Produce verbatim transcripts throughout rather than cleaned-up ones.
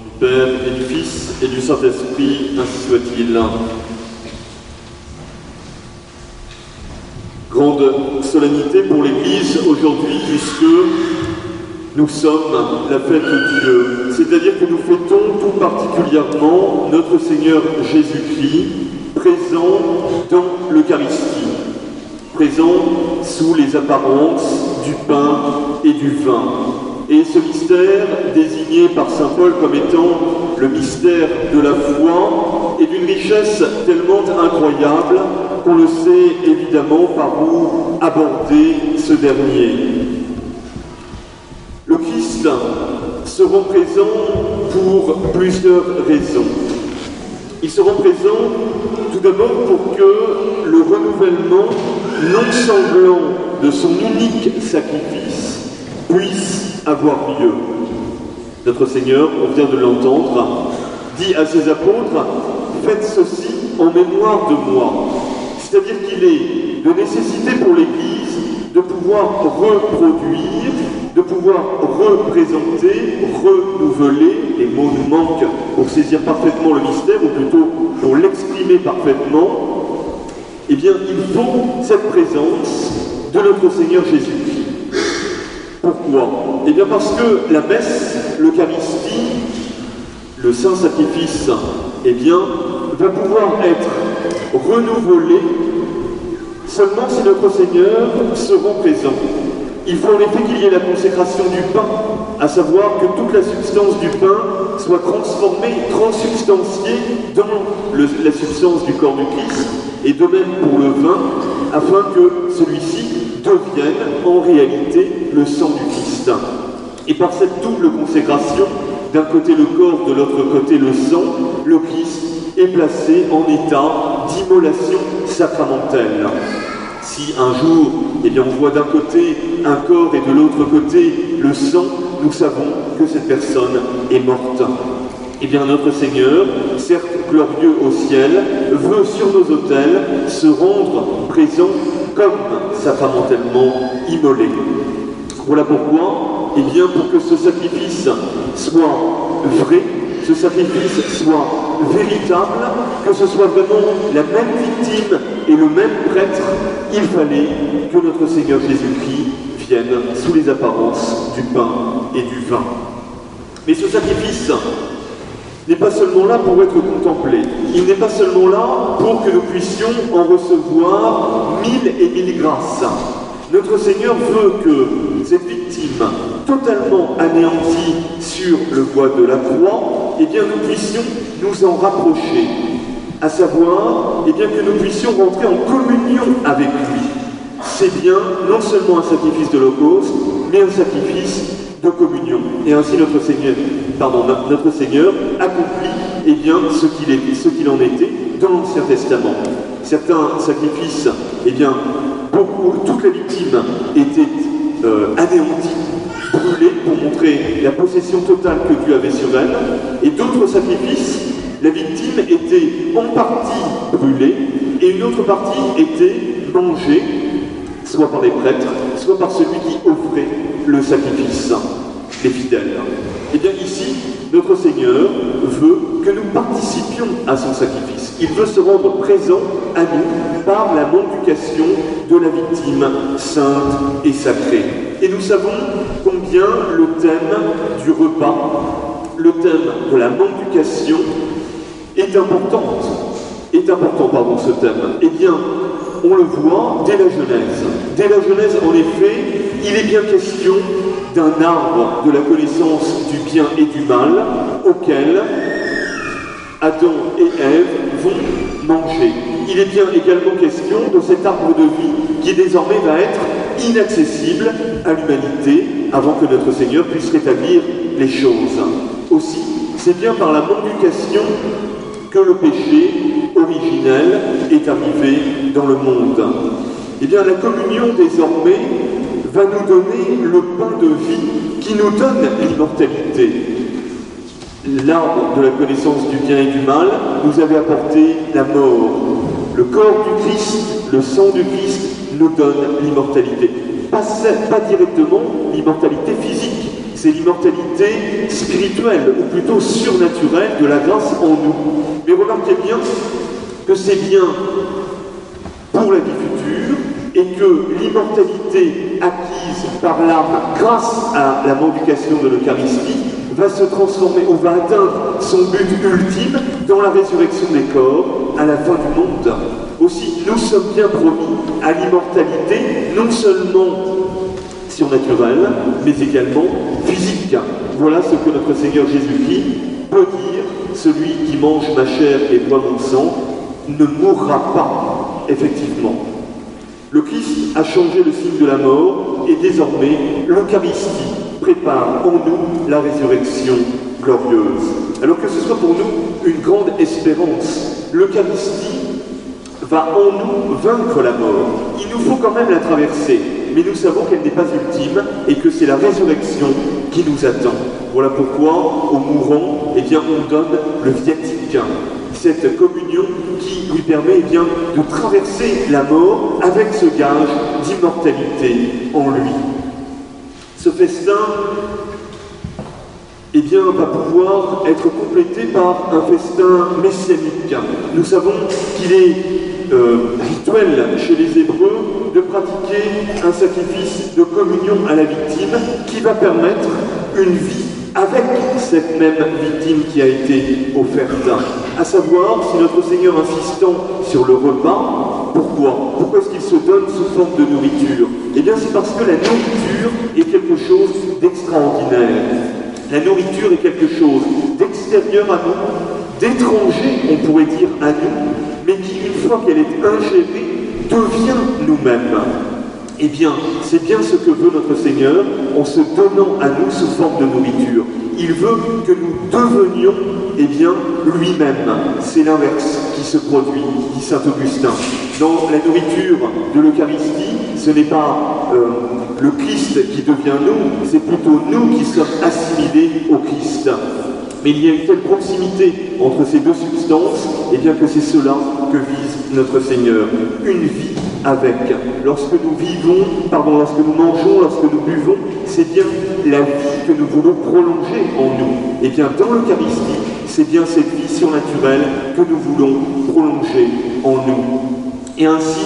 Du Père et du Fils et du Saint-Esprit, ainsi soit-il. Grande solennité pour l'Église aujourd'hui, puisque nous sommes la fête de Dieu. C'est-à-dire que nous fêtons tout particulièrement notre Seigneur Jésus-Christ, présent dans l'Eucharistie, présent sous les apparences du pain et du vin. Et ce mystère, désigné par saint Paul comme étant le mystère de la foi, est d'une richesse tellement incroyable qu'on ne sait évidemment par où aborder ce dernier. Le Christ sera présent pour plusieurs raisons. Il sera présent tout d'abord pour que le renouvellement non sanglant de son unique sacrifice puisse avoir lieu. Notre Seigneur, on vient de l'entendre, dit à ses apôtres, faites ceci en mémoire de moi. C'est-à-dire qu'il est de nécessité pour l'Église de pouvoir reproduire, de pouvoir représenter, renouveler, les mots nous manquent pour saisir parfaitement le mystère, ou plutôt pour l'exprimer parfaitement, eh bien il faut cette présence de notre Seigneur Jésus-Christ. Pourquoi? Eh bien parce que la messe, l'Eucharistie, le saint sacrifice, eh bien, va pouvoir être renouvelé seulement si notre Seigneur se rend présent. Il faut en effet qu'il y ait la consécration du pain, à savoir que toute la substance du pain soit transformée, transubstantiée dans le, la substance du corps du Christ, et de même pour le vin, afin que celui-ci devienne en réalité le sang du Christ. Et par cette double consécration, d'un côté le corps, de l'autre côté le sang, le Christ est placé en état d'immolation sacramentelle. Si un jour, eh bien, on voit d'un côté un corps et de l'autre côté le sang, nous savons que cette personne est morte. Eh bien, notre Seigneur, certes glorieux au ciel, veut sur nos autels se rendre présent comme sacramentellement immolé. Voilà pourquoi, eh bien, pour que ce sacrifice soit vrai, ce sacrifice soit véritable, que ce soit vraiment la même victime et le même prêtre, il fallait que notre Seigneur Jésus-Christ vienne sous les apparences du pain et du vin. Mais ce sacrifice n'est pas seulement là pour être contemplé, il n'est pas seulement là pour que nous puissions en recevoir mille et mille grâces. Notre Seigneur veut que cette victime totalement anéantie sur le bois de la croix, eh bien nous puissions nous en rapprocher, à savoir eh bien, que nous puissions rentrer en communion avec lui. C'est bien non seulement un sacrifice de l'Holocauste, mais un sacrifice de communion. Et ainsi notre Seigneur, pardon, notre Seigneur accomplit eh bien, ce qu'il est, ce qu'il en était dans l'Ancien Testament. Certains sacrifices, eh bien, beaucoup, toute la victime était euh, anéantie, brûlée pour montrer la possession totale que Dieu avait sur elle, et d'autres sacrifices, la victime était en partie brûlée et une autre partie était mangée, soit par les prêtres, soit par celui qui offrait le sacrifice, les fidèles. Et bien ici, notre Seigneur veut que nous participions à son sacrifice. Il veut se rendre présent à nous par la mendication de la victime sainte et sacrée. Et nous savons combien le thème du repas, le thème de la mendication est important. Est important, pardon, ce thème. Eh bien, on le voit dès la Genèse. Dès la Genèse, en effet, il est bien question d'un arbre de la connaissance du bien et du mal auquel Adam et Ève vont manger. Il est bien également question de cet arbre de vie qui désormais va être inaccessible à l'humanité avant que notre Seigneur puisse rétablir les choses. Aussi, c'est bien par la mendication que le péché originel est arrivé dans le monde. Eh bien, la communion, désormais, va nous donner le pain de vie qui nous donne l'immortalité. L'arbre de la connaissance du bien et du mal nous avait apporté la mort. Le corps du Christ, le sang du Christ nous donne l'immortalité. Pas, pas directement l'immortalité physique, c'est l'immortalité spirituelle, ou plutôt surnaturelle, de la grâce en nous. Mais remarquez bien que c'est bien pour la vie future, et que l'immortalité acquise par l'âme grâce à la mendication de l'Eucharistie va se transformer, ou va atteindre son but ultime dans la résurrection des corps à la fin du monde. Aussi, nous sommes bien promis à l'immortalité, non seulement surnaturelle, mais également physique. Voilà ce que notre Seigneur Jésus-Christ peut dire: celui qui mange ma chair et boit mon sang ne mourra pas, effectivement. Le Christ a changé le signe de la mort, et désormais l'Eucharistie prépare en nous la résurrection glorieuse. Alors que ce soit pour nous une grande espérance, l'Eucharistie va en nous vaincre la mort. Il nous faut quand même la traverser, mais nous savons qu'elle n'est pas ultime et que c'est la résurrection qui nous attend. Voilà pourquoi, au mourant, eh bien, on donne le viatique, cette communion qui lui permet eh bien, de traverser la mort avec ce gage d'immortalité en lui. Ce festin eh bien, va pouvoir être complété par un festin messianique. Nous savons qu'il est euh, rituel chez les Hébreux de pratiquer un sacrifice de communion à la victime qui va permettre une vie avec cette même victime qui a été offerte. À savoir, si notre Seigneur insistant sur le repas, pourquoi Pourquoi est-ce qu'il se donne sous forme de nourriture? Eh bien, c'est parce que la nourriture est quelque chose d'extraordinaire. La nourriture est quelque chose d'extérieur à nous, d'étranger, on pourrait dire, à nous, mais qui, une fois qu'elle est ingérée, devient nous-mêmes. Eh bien, c'est bien ce que veut notre Seigneur en se donnant à nous sous forme de nourriture. Il veut que nous devenions, eh bien, lui-même. C'est l'inverse qui se produit, dit saint Augustin. Dans la nourriture de l'Eucharistie, ce n'est pas euh, le Christ qui devient nous, c'est plutôt nous qui sommes assimilés au Christ. Mais il y a une telle proximité entre ces deux substances, et bien que c'est cela que vise notre Seigneur. Une vie avec. Lorsque nous vivons, pardon, lorsque nous mangeons, lorsque nous buvons, c'est bien la vie que nous voulons prolonger en nous. Et bien dans l'Eucharistie, c'est bien cette vie surnaturelle que nous voulons prolonger en nous. Et ainsi,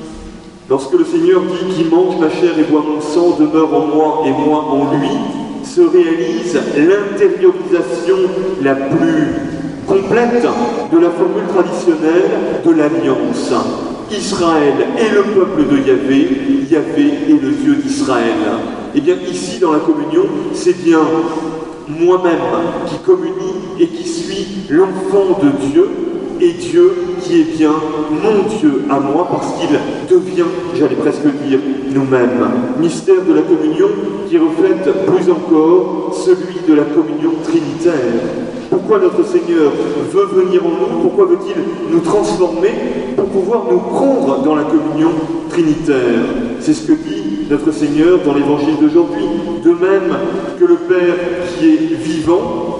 lorsque le Seigneur dit « Qui mange ma chair et boit mon sang demeure en moi et moi en lui », se réalise l'intériorisation la plus complète de la formule traditionnelle de l'Alliance. Israël est le peuple de Yahvé, Yahvé est le Dieu d'Israël. Et bien ici dans la communion, c'est bien moi-même qui communie et qui suis l'enfant de Dieu, et Dieu qui est bien mon Dieu à moi, parce qu'il devient, j'allais presque dire, nous-mêmes. Mystère de la communion qui reflète plus encore celui de la communion trinitaire. Pourquoi notre Seigneur veut venir en nous? Pourquoi veut-il nous transformer? Pour pouvoir nous prendre dans la communion trinitaire. C'est ce que dit notre Seigneur dans l'évangile d'aujourd'hui. De même que le Père qui est vivant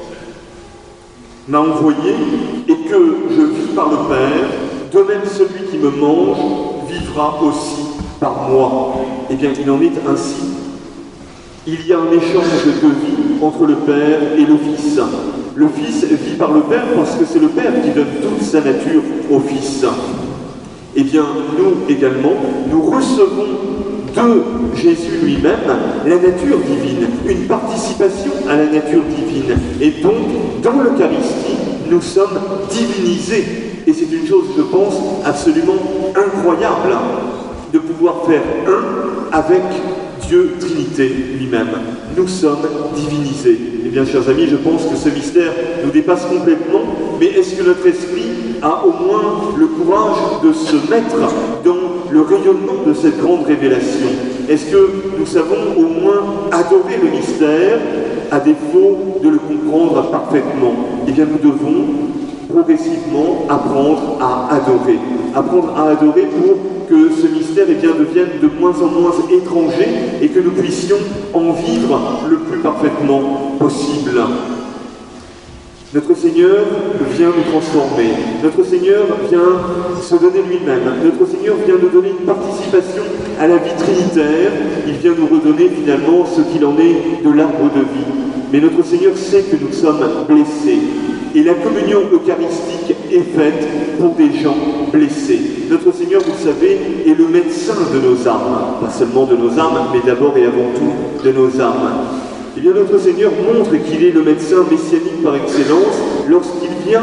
m'a envoyé et que je vis par le Père, de même celui qui me mange vivra aussi par moi. Eh bien, il en est ainsi. Il y a un échange de vie entre le Père et le Fils. Le Fils vit par le Père parce que c'est le Père qui donne toute sa nature au Fils. Eh bien, nous également, nous recevons de Jésus lui-même la nature divine, une participation à la nature divine. Et donc, dans l'Eucharistie, nous sommes divinisés. Et c'est une chose, je pense, absolument incroyable de pouvoir faire un avec Dieu Trinité lui-même. Nous sommes divinisés. Eh bien, chers amis, je pense que ce mystère nous dépasse complètement, mais est-ce que notre esprit a au moins le courage de se mettre dans le rayonnement de cette grande révélation? Est-ce que nous savons au moins adorer le mystère, à défaut de le comprendre parfaitement? Eh bien, nous devons progressivement apprendre à adorer. Apprendre à adorer pour que ce mystère eh bien, devienne de moins en moins étranger et que nous puissions en vivre le plus parfaitement possible. Notre Seigneur vient nous transformer. Notre Seigneur vient se donner lui-même. Notre Seigneur vient nous donner une participation à la vie trinitaire. Il vient nous redonner finalement ce qu'il en est de l'arbre de vie. Mais notre Seigneur sait que nous sommes blessés. Et la communion eucharistique est faite pour des gens blessés. Notre Seigneur, vous le savez, est le médecin de nos âmes. Pas seulement de nos âmes, mais d'abord et avant tout de nos âmes. Eh bien, notre Seigneur montre qu'il est le médecin messianique par excellence lorsqu'il vient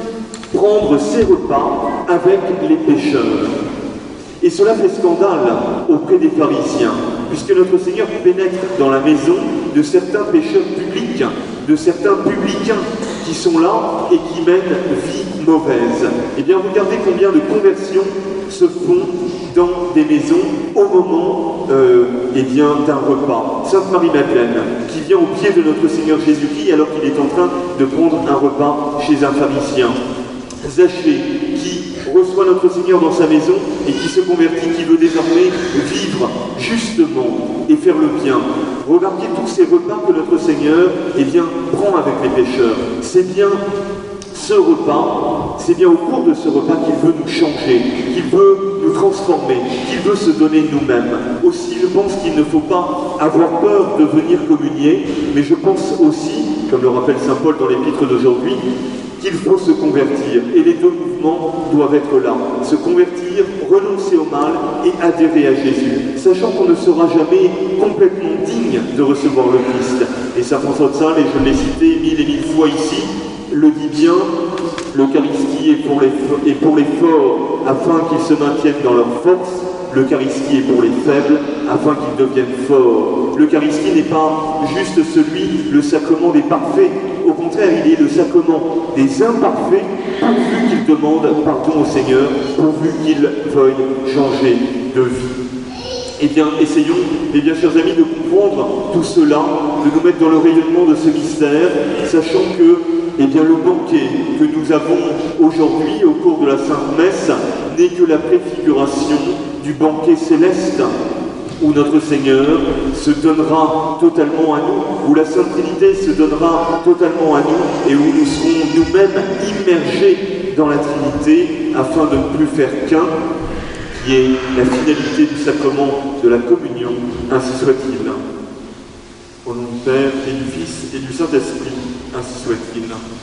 prendre ses repas avec les pécheurs. Et cela fait scandale auprès des pharisiens, puisque notre Seigneur pénètre dans la maison de certains pécheurs publics, de certains publicains qui sont là et qui mènent vie mauvaise. Eh bien, regardez combien de conversions se font dans des maisons au moment euh, eh bien, d'un repas. Sainte Marie-Madeleine, qui vient au pied de notre Seigneur Jésus-Christ alors qu'il est en train de prendre un repas chez un pharisien. Zachée, qui reçoit notre Seigneur dans sa maison et qui se convertit, qui veut désormais vivre justement et faire le bien. Remarquez tous ces repas que notre Seigneur eh bien, prend avec les pécheurs. C'est bien ce repas, c'est bien au cours de ce repas qu'il veut nous changer, qu'il veut nous transformer, qu'il veut se donner nous-mêmes. Aussi, je pense qu'il ne faut pas avoir peur de venir communier, mais je pense aussi, comme le rappelle saint Paul dans l'épître d'aujourd'hui, qu'il faut se convertir. Et les deux mouvements doivent être là. Se convertir, renoncer au mal et adhérer à Jésus, sachant qu'on ne sera jamais complètement digne de recevoir le Christ. Et saint François de Sales, et je l'ai cité mille et mille fois ici, le dit bien, l'Eucharistie est pour les, est pour les forts afin qu'ils se maintiennent dans leur force, l'Eucharistie est pour les faibles afin qu'ils deviennent forts. L'Eucharistie n'est pas juste celui, le sacrement des parfaits, au contraire, il est le sacrement des imparfaits, pourvu qu'ils demandent pardon au Seigneur, pourvu qu'ils veuillent changer de vie. Eh bien, essayons, eh bien, chers amis, de comprendre tout cela, de nous mettre dans le rayonnement de ce mystère, sachant que eh bien, le banquet que nous avons aujourd'hui au cours de la Sainte Messe n'est que la préfiguration du banquet céleste où notre Seigneur se donnera totalement à nous, où la Sainte Trinité se donnera totalement à nous et où nous serons nous-mêmes immergés dans la Trinité afin de ne plus faire qu'un, qui est la finalité du sacrement de la communion, ainsi soit-il. Au nom du Père et du Fils et du Saint-Esprit, ainsi soit-il.